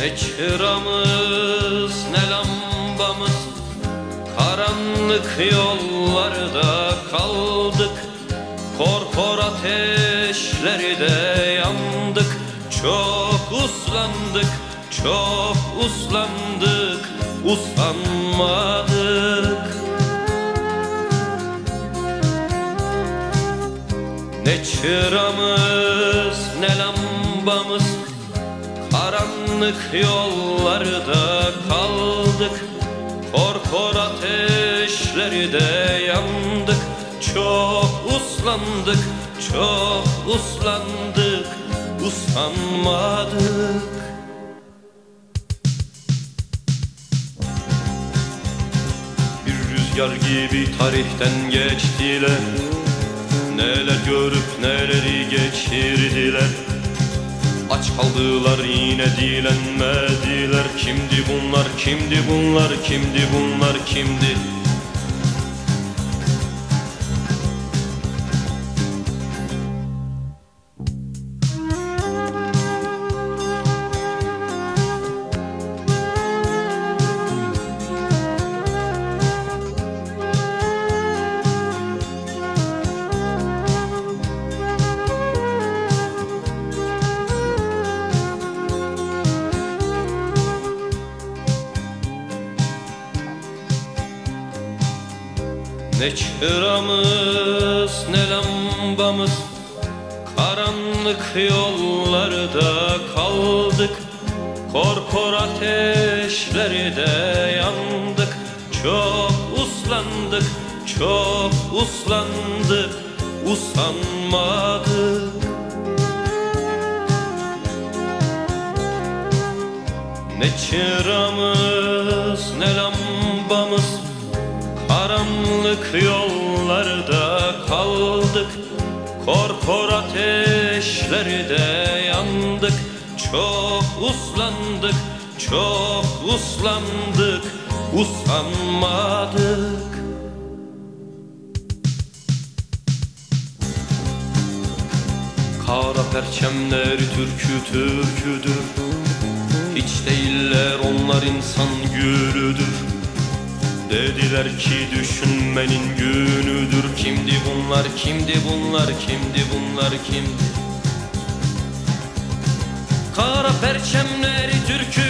Ne çıramız ne lambamız, karanlık yollarda kaldık. Korkor ateşleri de yandık. Çok uslandık, çok uslandık, usanmadık. Ne çıramız ne lambamız, karanlık yollarda kaldık. Korkor ateşleri de yandık. Çok uslandık, çok uslandık, usanmadık. Bir rüzgar gibi tarihten geçtiler. Neler görüp neleri geçirdiler. Aç kaldılar yine dilenmediler. Kimdi bunlar, kimdi bunlar, kimdi bunlar, kimdi? Ne çıramız ne lambamız, karanlık yollarda kaldık. Korkor ateşleri de yandık. Çok uslandık, çok uslandık, usanmadık. Ne çıramız ne lambamız, karanlık yollarda kaldık. Korkor ateşleri de yandık. Çok uslandık, çok uslandık, usanmadık. Kara perçemleri türküdür. Hiç değiller onlar insan gülüdür. Dediler ki düşünmenin günüdür. Kimdi bunlar, kimdi bunlar, kimdi bunlar, kimdi? Kara perçemleri türkü